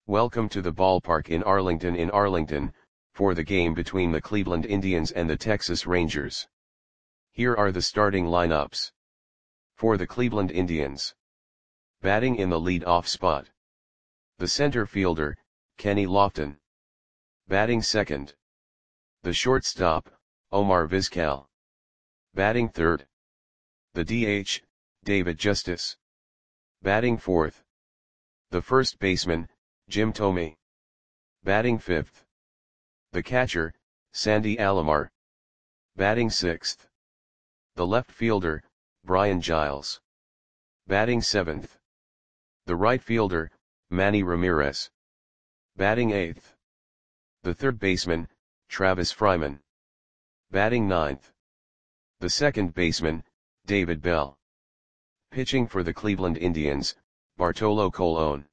Welcome to the ballpark in Arlington, for the game between the Cleveland Indians and the Texas Rangers. Here are the starting lineups. For the Cleveland Indians. Batting in the lead-off spot. The center fielder, Kenny Lofton. Batting second. The shortstop, Omar Vizquel. Batting third. The DH, David Justice. Batting fourth. The first baseman, Jim Thome. Batting fifth. The catcher, Sandy Alomar. Batting sixth. The left fielder, Brian Giles. Batting seventh. The right fielder, Manny Ramirez. Batting eighth. The third baseman, Travis Fryman. Batting ninth. The second baseman, David Bell. Pitching for the Cleveland Indians, Bartolo Colon.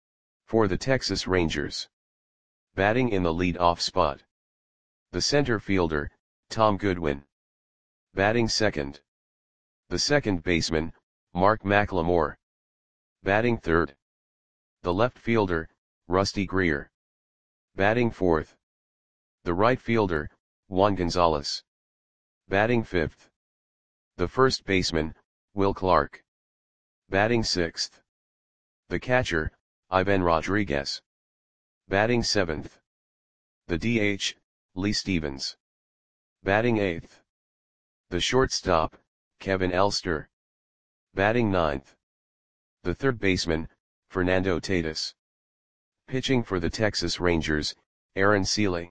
For the Texas Rangers. Batting in the lead-off spot. The center fielder, Tom Goodwin. Batting second. The second baseman, Mark McLemore. Batting third. The left fielder, Rusty Greer. Batting fourth. The right fielder, Juan Gonzalez. Batting fifth. The first baseman, Will Clark. Batting sixth. The catcher, Ivan Rodriguez. Batting seventh. The DH, Lee Stevens. Batting eighth. The shortstop, Kevin Elster. Batting ninth. The third baseman, Fernando Tatis. Pitching for the Texas Rangers, Aaron Sele.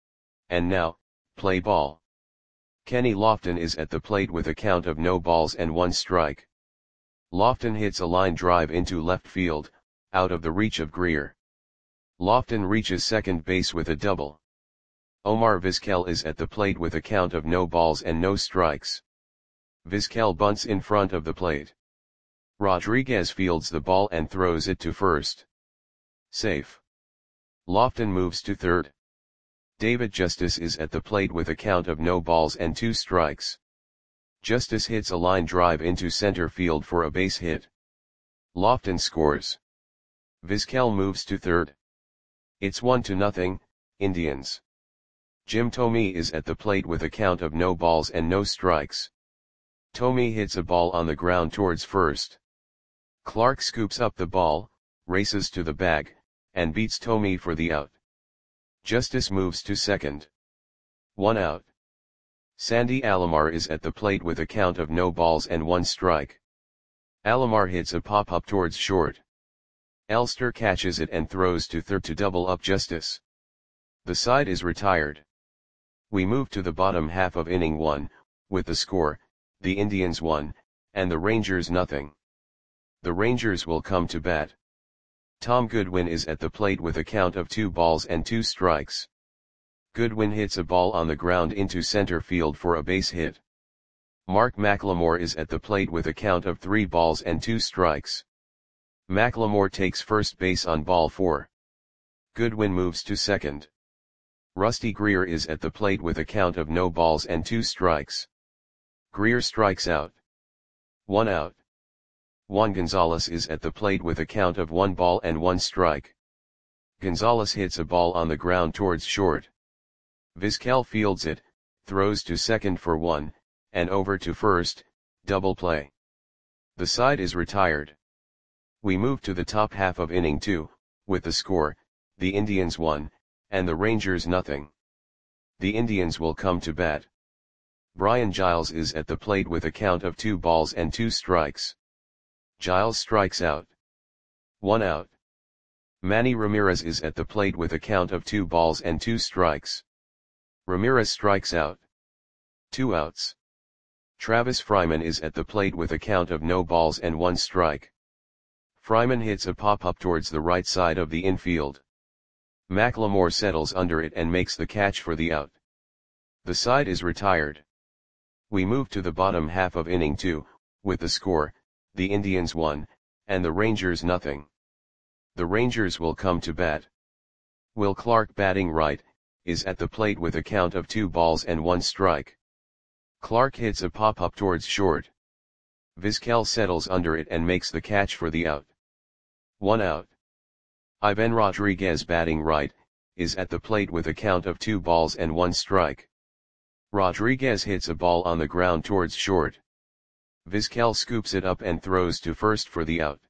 And now, play ball. Kenny Lofton is at the plate with a count of no balls and one strike. Lofton hits a line drive into left field, out of the reach of Greer. Lofton reaches second base with a double. Omar Vizquel is at the plate with a count of no balls and no strikes. Vizquel bunts in front of the plate. Rodriguez fields the ball and throws it to first. Safe. Lofton moves to third. David Justice is at the plate with a count of no balls and two strikes. Justice hits a line drive into center field for a base hit. Lofton scores. Vizquel moves to third. It's 1-0, Indians. Jim Thome is at the plate with a count of no balls and no strikes. Thome hits a ball on the ground towards first. Clark scoops up the ball, races to the bag, and beats Thome for the out. Justice moves to second. 1 out. Sandy Alomar is at the plate with a count of no balls and one strike. Alomar hits a pop-up towards short. Elster catches it and throws to third to double up Justice. The side is retired. We move to the bottom half of inning 1, with the score, the Indians 1, and the Rangers 0. The Rangers will come to bat. Tom Goodwin is at the plate with a count of 2 balls and 2 strikes. Goodwin hits a ball on the ground into center field for a base hit. Mark McLemore is at the plate with a count of 3 balls and 2 strikes. McLemore takes first base on ball 4. Goodwin moves to second. Rusty Greer is at the plate with a count of no balls and 2 strikes. Greer strikes out. 1 out. Juan Gonzalez is at the plate with a count of 1 ball and 1 strike. Gonzalez hits a ball on the ground towards short. Vizquel fields it, throws to second for 1, and over to first, double play. The side is retired. We move to the top half of inning 2, with the score, the Indians 1, and the Rangers 0. The Indians will come to bat. Brian Giles is at the plate with a count of 2 balls and 2 strikes. Giles strikes out. 1 out. Manny Ramirez is at the plate with a count of 2 balls and 2 strikes. Ramirez strikes out. 2 outs. Travis Fryman is at the plate with a count of no balls and 1 strike. Fryman hits a pop-up towards the right side of the infield. McLemore settles under it and makes the catch for the out. The side is retired. We move to the bottom half of inning 2, with the score, the Indians 1, and the Rangers 0. The Rangers will come to bat. Will Clark, batting right, is at the plate with a count of 2 balls and 1 strike. Clark hits a pop-up towards short. Vizquel settles under it and makes the catch for the out. 1 out. Ivan Rodriguez batting right, is at the plate with a count of 2 balls and 1 strike. Rodriguez hits a ball on the ground towards short. Vizquel scoops it up and throws to first for the out.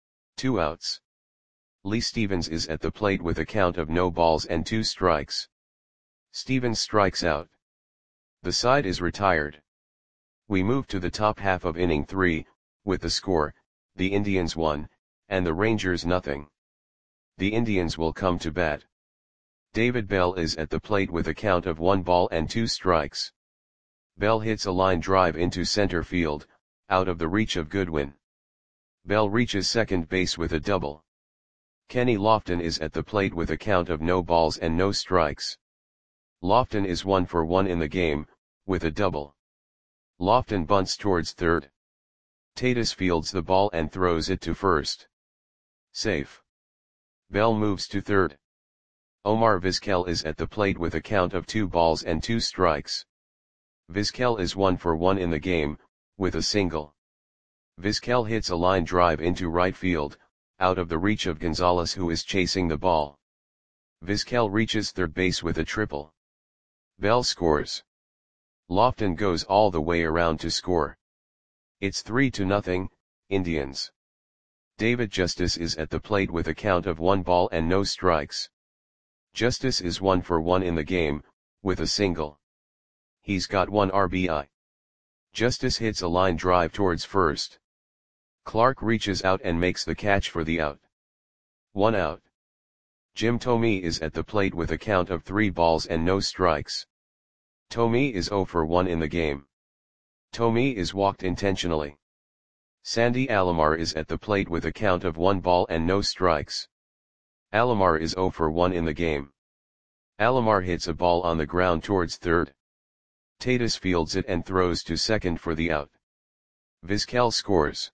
2 outs. Lee Stevens is at the plate with a count of no balls and 2 strikes. Stevens strikes out. The side is retired. We move to the top half of inning 3, with the score, the Indians 1, and the Rangers nothing. The Indians will come to bat. David Bell is at the plate with a count of 1 ball and 2 strikes. Bell hits a line drive into center field, out of the reach of Goodwin. Bell reaches second base with a double. Kenny Lofton is at the plate with a count of no balls and no strikes. Lofton is 1 for 1 in the game, with a double. Lofton bunts towards third. Tatis fields the ball and throws it to first. Safe. Bell moves to third. Omar Vizquel is at the plate with a count of 2 balls and 2 strikes. Vizquel is 1 for 1 in the game, with a single. Vizquel hits a line drive into right field, out of the reach of Gonzalez who is chasing the ball. Vizquel reaches third base with a triple. Bell scores. Lofton goes all the way around to score. It's 3-0, Indians. David Justice is at the plate with a count of 1 ball and no strikes. Justice is 1 for 1 in the game, with a single. He's got 1 RBI. Justice hits a line drive towards first. Clark reaches out and makes the catch for the out. 1 out. Jim Thome is at the plate with a count of 3 balls and no strikes. Thome is 0 for 1 in the game. Thome is walked intentionally. Sandy Alomar is at the plate with a count of 1 ball and no strikes. Alomar is 0 for 1 in the game. Alomar hits a ball on the ground towards third. Tatis fields it and throws to second for the out. Vizquel scores.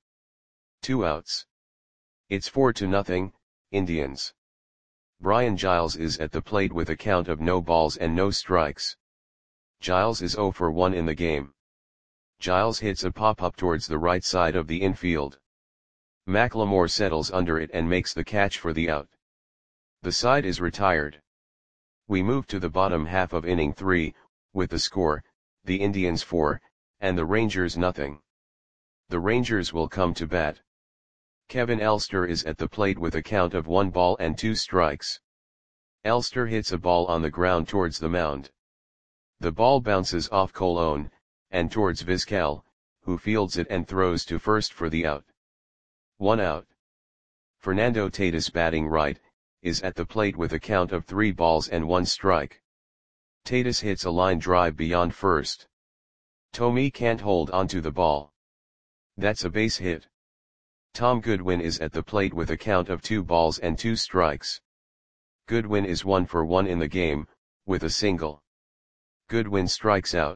2 outs. It's 4-0, Indians. Brian Giles is at the plate with a count of no balls and no strikes. Giles is 0 for 1 in the game. Giles hits a pop-up towards the right side of the infield. McLemore settles under it and makes the catch for the out. The side is retired. We move to the bottom half of inning 3, with the score, the Indians 4, and the Rangers nothing. The Rangers will come to bat. Kevin Elster is at the plate with a count of 1 ball and 2 strikes. Elster hits a ball on the ground towards the mound. The ball bounces off Colon, and towards Vizquel, who fields it and throws to first for the out. 1 out. Fernando Tatis batting right, is at the plate with a count of 3 balls and 1 strike. Tatis hits a line drive beyond first. Thome can't hold onto the ball. That's a base hit. Tom Goodwin is at the plate with a count of 2 balls and 2 strikes. Goodwin is 1 for 1 in the game, with a single. Goodwin strikes out.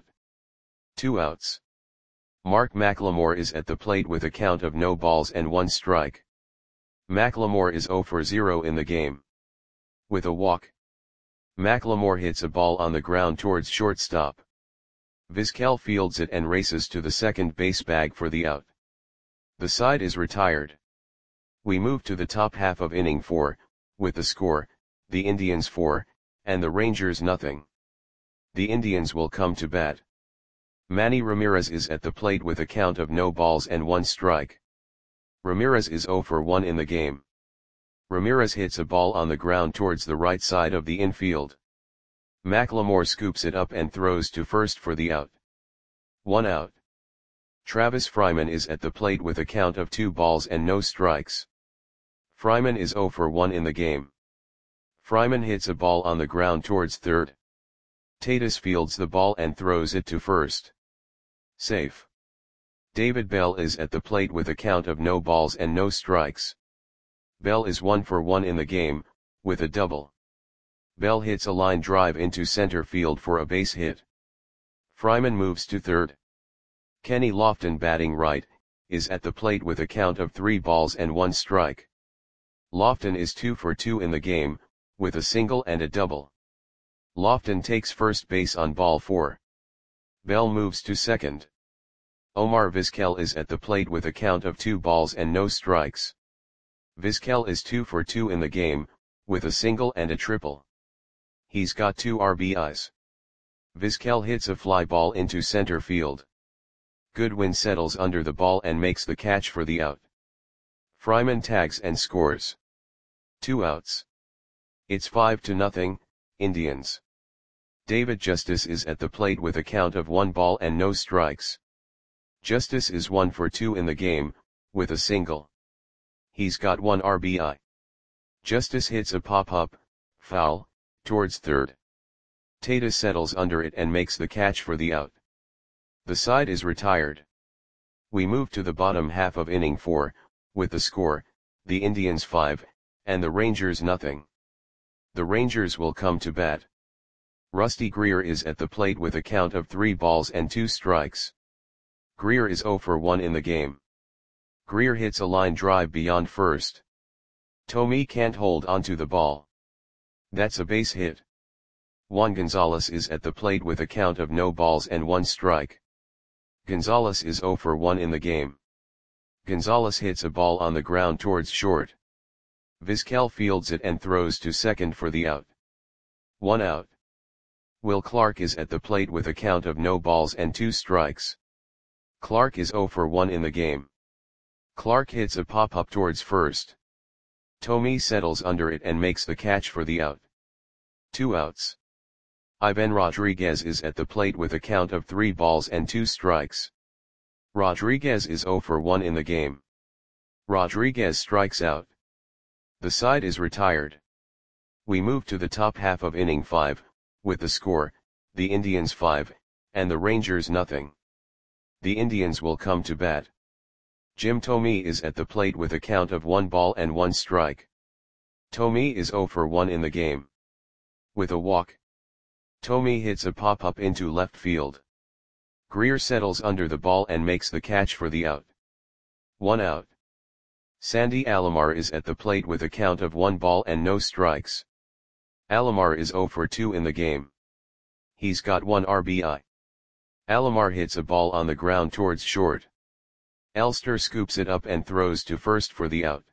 2 outs. Mark McLemore is at the plate with a count of no balls and 1 strike. McLemore is 0 for 0 in the game. With a walk. McLemore hits a ball on the ground towards shortstop. Vizquel fields it and races to the second base bag for the out. The side is retired. We move to the top half of inning 4, with the score, the Indians 4, and the Rangers nothing. The Indians will come to bat. Manny Ramirez is at the plate with a count of no balls and 1 strike. Ramirez is 0 for 1 in the game. Ramirez hits a ball on the ground towards the right side of the infield. McLemore scoops it up and throws to first for the out. 1 out. Travis Fryman is at the plate with a count of 2 balls and no strikes. Fryman is 0 for 1 in the game. Fryman hits a ball on the ground towards third. Tatis fields the ball and throws it to first. Safe. David Bell is at the plate with a count of no balls and no strikes. Bell is 1 for 1 in the game, with a double. Bell hits a line drive into center field for a base hit. Fryman moves to third. Kenny Lofton batting right, is at the plate with a count of 3 balls and 1 strike. Lofton is 2 for 2 in the game, with a single. Lofton hits a line drive into center field for a base hit. Fryman moves to third. Kenny Lofton batting right, is at the plate with a count of 3 balls and 1 strike. Lofton is 2 for 2 in the game, with a double. Lofton is 2 for 2 in the game, with a single and a double. Lofton takes first base on ball 4. Bell moves to second. Omar Vizquel is at the plate with a count of 2 balls and no strikes. Vizquel is 2 for 2 in the game, with a single and a triple. He's got 2 RBIs. Vizquel hits a fly ball into center field. Goodwin settles under the ball and makes the catch for the out. Fryman tags and scores. 2 outs. It's 5-0, Indians. David Justice is at the plate with a count of 1 ball and no strikes. Justice is 1 for 2 in the game, with a single. He's got 1 RBI. Justice hits a pop-up, foul, towards third. Tatis settles under it and makes the catch for the out. The side is retired. We move to the bottom half of inning 4, with the score, the Indians 5, and the Rangers nothing. The Rangers will come to bat. Rusty Greer is at the plate with a count of 3 balls and 2 strikes. Greer is 0 for 1 in the game. Greer hits a line drive beyond first. Thome can't hold onto the ball. That's a base hit. Juan Gonzalez is at the plate with a count of no balls and 1 strike. Gonzalez is 0 for 1 in the game. Gonzalez hits a ball on the ground towards short. Vizquel fields it and throws to second for the out. 1 out. Will Clark is at the plate with a count of no balls and 2 strikes. Clark is 0 for 1 in the game. Clark hits a pop-up towards first. Thome settles under it and makes the catch for the out. 2 outs. Ivan Rodriguez is at the plate with a count of 3 balls and 2 strikes. Rodriguez is 0 for 1 in the game. Rodriguez strikes out. The side is retired. We move to the top half of inning 5, with the score, the Indians 5, and the Rangers nothing. The Indians will come to bat. Jim Thome is at the plate with a count of 1 ball and 1 strike. Thome is 0 for 1 in the game. With a walk, Thome hits a pop-up into left field. Greer settles under the ball and makes the catch for the out. 1 out. Sandy Alomar is at the plate with a count of 1 ball and no strikes. Alomar is 0 for 2 in the game. He's got 1 RBI. Alomar hits a ball on the ground towards short. Elster scoops it up and throws to first for the out.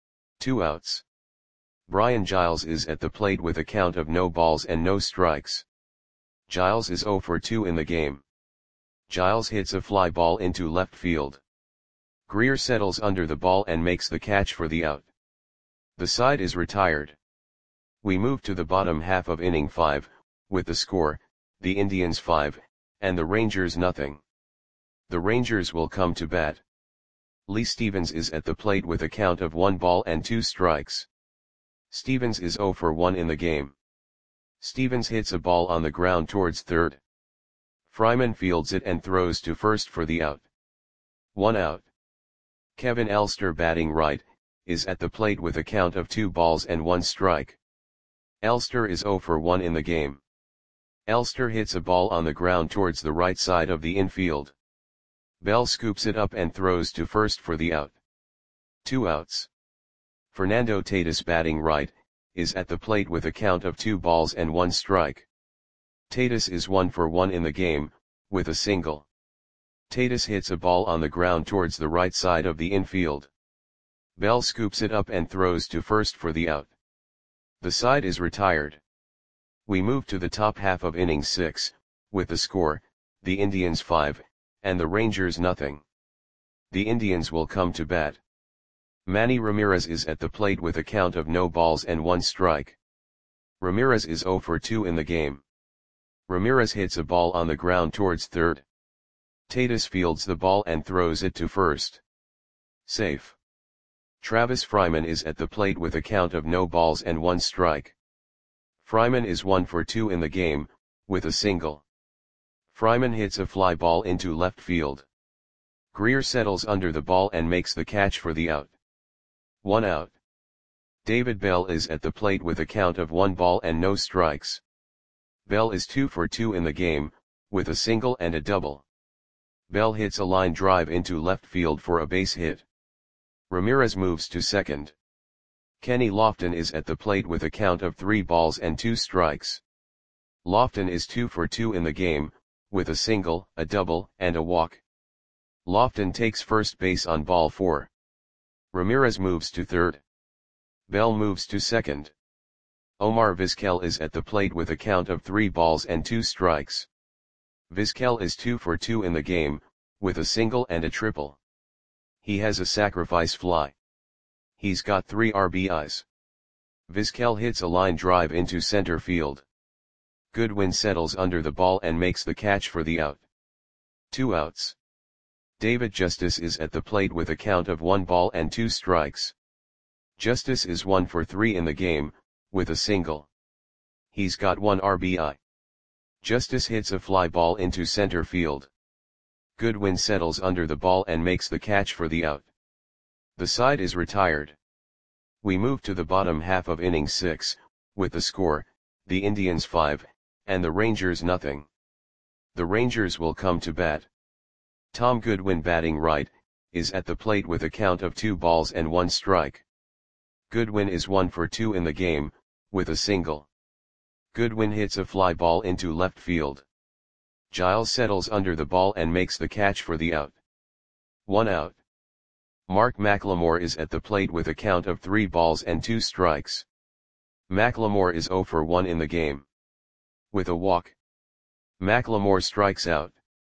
2 outs. Brian Giles is at the plate with a count of no balls and no strikes. Giles is 0 for 2 in the game. Giles hits a fly ball into left field. Greer settles under the ball and makes the catch for the out. The side is retired. We move to the bottom half of inning 5, with the score, the Indians 5, and the Rangers nothing. The Rangers will come to bat. Lee Stevens is at the plate with a count of 1 ball and 2 strikes. Stevens is 0 for 1 in the game. Stevens hits a ball on the ground towards third. Fryman fields it and throws to first for the out. 1 out. Kevin Elster, batting right, is at the plate with a count of 2 balls and 1 strike. Elster is 0 for 1 in the game. Elster hits a ball on the ground towards the right side of the infield. Bell scoops it up and throws to first for the out. 2 outs. Fernando Tatis, batting right, is at the plate with a count of 2 balls and 1 strike. Tatis is 1 for 1 in the game, with a single. Tatis hits a ball on the ground towards the right side of the infield. Bell scoops it up and throws to first for the out. The side is retired. We move to the top half of inning 6, with the score, the Indians 5, and the Rangers nothing. The Indians will come to bat. Manny Ramirez is at the plate with a count of no balls and 1 strike. Ramirez is 0 for 2 in the game. Ramirez hits a ball on the ground towards third. Tatis fields the ball and throws it to first. Safe. Travis Fryman is at the plate with a count of no balls and 1 strike. Fryman is 1 for 2 in the game, with a single. Fryman hits a fly ball into left field. Greer settles under the ball and makes the catch for the out. 1 out. David Bell is at the plate with a count of 1 ball and no strikes. Bell is 2 for 2 in the game, with a single and a double. Bell hits a line drive into left field for a base hit. Ramirez moves to second. Kenny Lofton is at the plate with a count of 3 balls and 2 strikes. Lofton is 2 for 2 in the game, with a single, a double, and a walk. Lofton takes first base on ball 4. Ramirez moves to third. Bell moves to second. Omar Vizquel is at the plate with a count of 3 balls and 2 strikes. Vizquel is 2 for 2 in the game, with a single and a triple. He has a sacrifice fly. He's got 3 RBIs. Vizquel hits a line drive into center field. Goodwin settles under the ball and makes the catch for the out. 2 outs. David Justice is at the plate with a count of 1 ball and 2 strikes. Justice is 1 for 3 in the game, with a single. He's got 1 RBI. Justice hits a fly ball into center field. Goodwin settles under the ball and makes the catch for the out. The side is retired. We move to the bottom half of inning 6, with the score, the Indians 5, and the Rangers nothing. The Rangers will come to bat. Tom Goodwin, batting right, is at the plate with a count of 2 balls and 1 strike. Goodwin is 1 for 2 in the game, with a single. Goodwin hits a fly ball into left field. Giles settles under the ball and makes the catch for the out. 1 out. Mark McLemore is at the plate with a count of 3 balls and 2 strikes. McLemore is 0 for 1 in the game. With a walk, McLemore strikes out.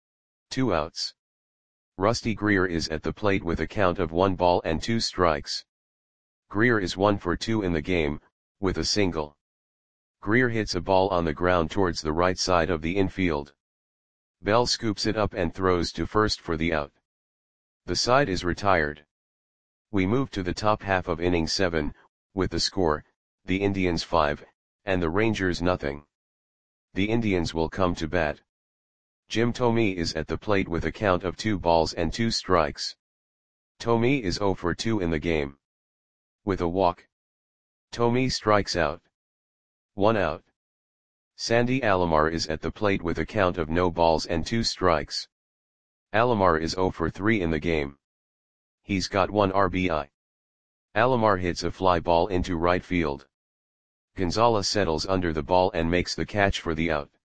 2 outs. Rusty Greer is at the plate with a count of 1 ball and 2 strikes. Greer is 1 for 2 in the game, with a single. Greer hits a ball on the ground towards the right side of the infield. Bell scoops it up and throws to first for the out. The side is retired. We move to the top half of inning 7, with the score, the Indians 5, and the Rangers nothing. The Indians will come to bat. Jim Thome is at the plate with a count of 2 balls and 2 strikes. Thome is 0 for 2 in the game. With a walk, Thome strikes out. 1 out. Sandy Alomar is at the plate with a count of no balls and 2 strikes. Alomar is 0 for 3 in the game. He's got 1 RBI. Alomar hits a fly ball into right field. Gonzalez settles under the ball and makes the catch for the out.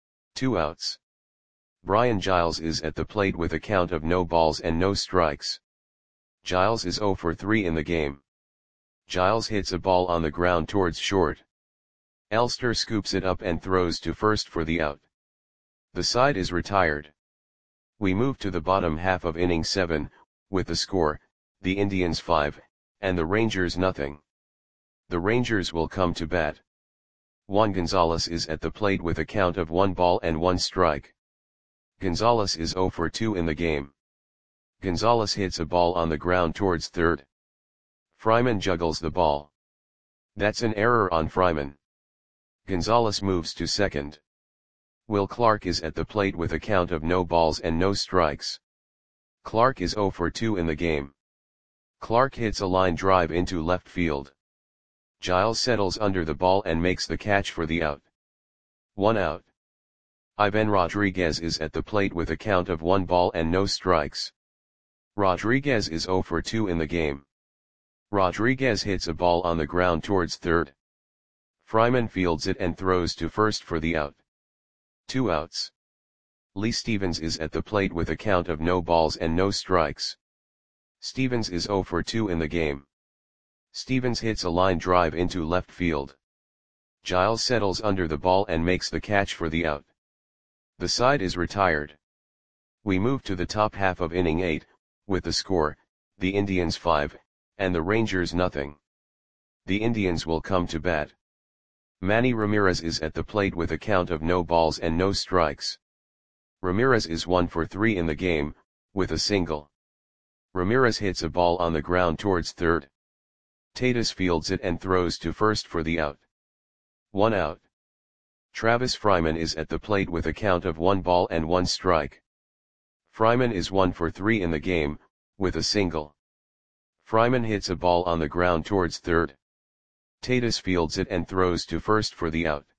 2 outs. Brian Giles is at the plate with a count of no balls and no strikes. Giles is 0 for 3 in the game. Giles hits a ball on the ground towards short. Elster scoops it up and throws to first for the out. The side is retired. We move to the bottom half of inning 7, with the score, the Indians 5, and the Rangers nothing. The Rangers will come to bat. Juan Gonzalez is at the plate with a count of 1 ball and 1 strike. Gonzalez is 0 for 2 in the game. Gonzalez hits a ball on the ground towards third. Fryman juggles the ball. That's an error on Fryman. Gonzalez moves to second. Will Clark is at the plate with a count of no balls and no strikes. Clark is 0 for 2 in the game. Clark hits a line drive into left field. Giles settles under the ball and makes the catch for the out. 1 out. Ivan Rodriguez is at the plate with a count of 1 ball and no strikes. Rodriguez is 0 for 2 in the game. Rodriguez hits a ball on the ground towards third. Fryman fields it and throws to first for the out. 2 outs. Lee Stevens is at the plate with a count of no balls and no strikes. Stevens is 0 for 2 in the game. Stevens hits a line drive into left field. Giles settles under the ball and makes the catch for the out. The side is retired. We move to the top half of inning 8, with the score, the Indians 5, and the Rangers nothing. The Indians will come to bat. Manny Ramirez is at the plate with a count of no balls and no strikes. Ramirez is 1 for 3 in the game, with a single. Ramirez hits a ball on the ground towards third. Tatis fields it and throws to first for the out. 1 out. Travis Fryman is at the plate with a count of 1 ball and 1 strike. Fryman is 1 for 3 in the game, with a single. Fryman hits a ball on the ground towards third. Tatis fields it and throws to first for the out.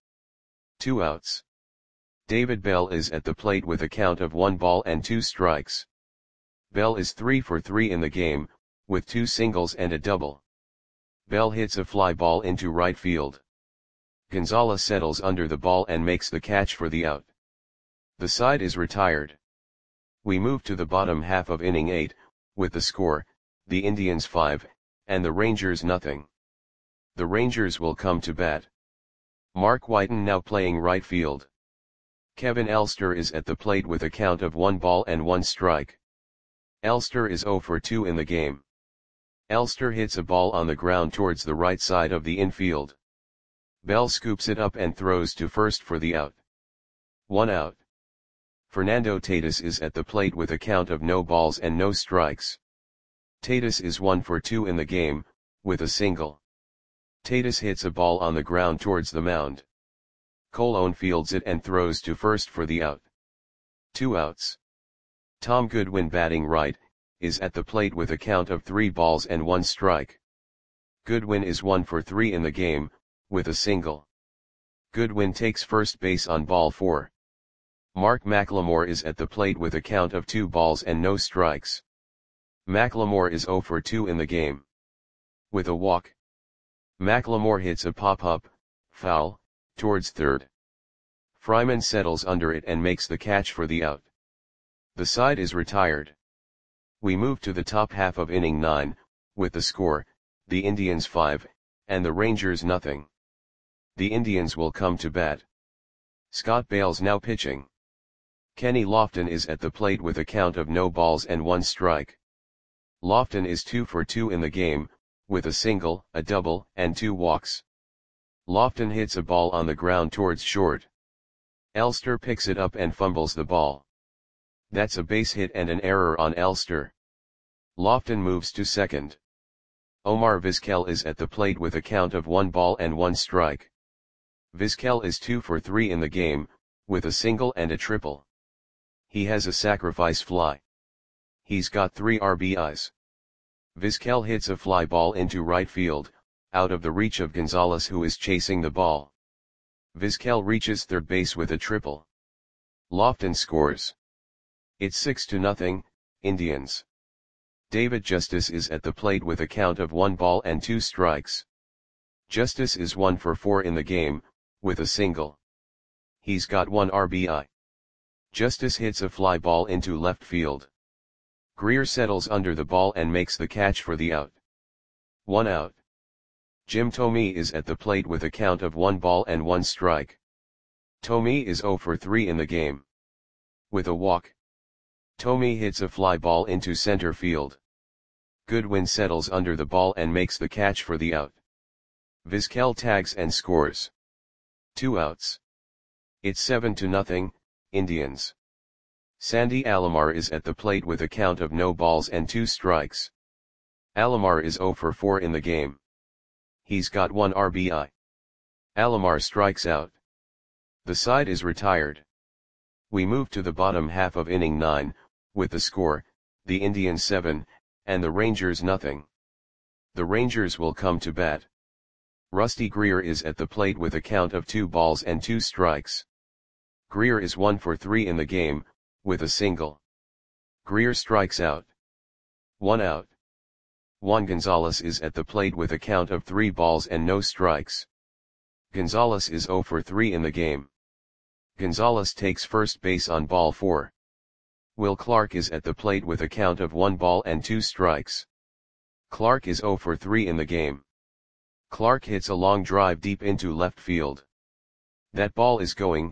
2 outs. David Bell is at the plate with a count of 1 ball and 2 strikes. Bell is 3 for 3 in the game, with 2 singles and a double. Bell hits a fly ball into right field. Gonzalez settles under the ball and makes the catch for the out. The side is retired. We move to the bottom half of inning 8, with the score, the Indians 5, and the Rangers nothing. The Rangers will come to bat. Mark Whiten now playing right field. Kevin Elster is at the plate with a count of 1 ball and 1 strike. Elster is 0 for 2 in the game. Elster hits a ball on the ground towards the right side of the infield. Bell scoops it up and throws to first for the out. 1 out. Fernando Tatis is at the plate with a count of no balls and no strikes. Tatis is 1 for 2 in the game, with a single. Tatis hits a ball on the ground towards the mound. Colon fields it and throws to first for the out. 2 outs. Tom Goodwin batting right, is at the plate with a count of 3 balls and 1 strike. Goodwin is 1 for 3 in the game, with a single. Goodwin takes first base on ball 4. Mark McLemore is at the plate with a count of 2 balls and no strikes. McLemore is 0 for 2 in the game. With a walk. McLemore hits a pop-up, foul, towards third. Fryman settles under it and makes the catch for the out. The side is retired. We move to the top half of inning 9, with the score, the Indians 5, and the Rangers nothing. The Indians will come to bat. Scott Bales now pitching. Kenny Lofton is at the plate with a count of no balls and 1 strike. Lofton is 2 for 2 in the game, with a single, a double, and 2 walks. Lofton hits a ball on the ground towards short. Elster picks it up and fumbles the ball. That's a base hit and an error on Elster. Lofton moves to second. Omar Vizquel is at the plate with a count of 1 ball and 1 strike. Vizquel is 2 for 3 in the game, with a single and a triple. He has a sacrifice fly. He's got 3 RBIs. Vizquel hits a fly ball into right field, out of the reach of Gonzalez who is chasing the ball. Vizquel reaches third base with a triple. Lofton scores. It's 6-0, Indians. David Justice is at the plate with a count of 1 ball and 2 strikes. Justice is 1 for 4 in the game, with a single. He's got 1 RBI. Justice hits a fly ball into left field. Greer settles under the ball and makes the catch for the out. 1 out. Jim Thome is at the plate with a count of 1 ball and 1 strike. Thome is 0 for 3 in the game. With a walk. Thome hits a fly ball into center field. Goodwin settles under the ball and makes the catch for the out. Vizquel tags and scores. 2 outs. It's 7-0, Indians. Sandy Alomar is at the plate with a count of no balls and 2 strikes. Alomar is 0 for 4 in the game. He's got 1 RBI. Alomar strikes out. The side is retired. We move to the bottom half of inning 9, with the score, the Indians 7, and the Rangers nothing. The Rangers will come to bat. Rusty Greer is at the plate with a count of 2 balls and 2 strikes. Greer is 1 for 3 in the game, with a single. Greer strikes out. 1 out. Juan Gonzalez is at the plate with a count of 3 balls and no strikes. Gonzalez is 0 for 3 in the game. Gonzalez takes first base on ball 4. Will Clark is at the plate with a count of 1 ball and 2 strikes. Clark is 0 for 3 in the game. Clark hits a long drive deep into left field. That ball is gone.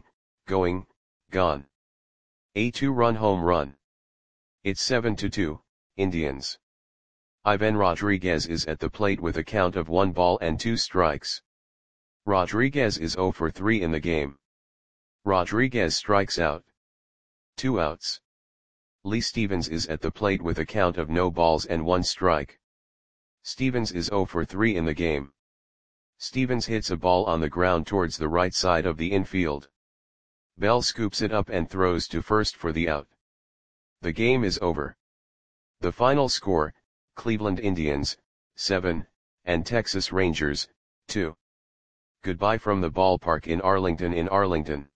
A 2-run home run. It's 7-2, Indians. Ivan Rodriguez is at the plate with a count of 1 ball and 2 strikes. Rodriguez is 0 for 3 in the game. Rodriguez strikes out. 2 outs. Lee Stevens is at the plate with a count of no balls and 1 strike. Stevens is 0 for 3 in the game. Stevens hits a ball on the ground towards the right side of the infield. Bell scoops it up and throws to first for the out. The game is over. The final score, Cleveland Indians, 7, and Texas Rangers, 2. Goodbye from the ballpark in Arlington.